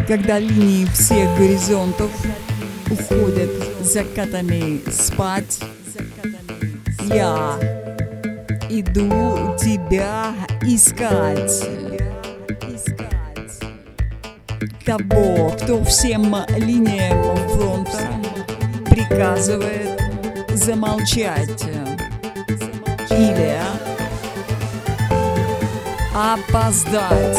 Когда линии всех горизонтов уходят закатами спать, я иду тебя искать. Того, кто всем линиям фронта приказывает замолчать или опоздать.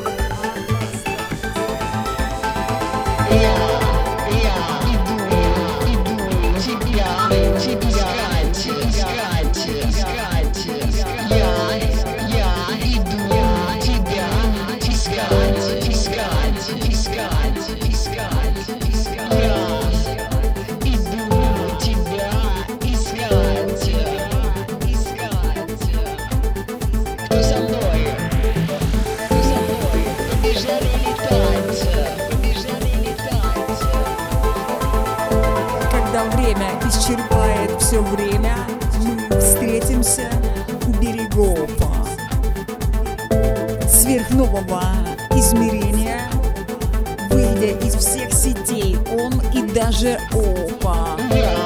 Когда время исчерпает все время, мы встретимся у берегов сверхнового измерения, выйдя из всех сетей он и даже опа.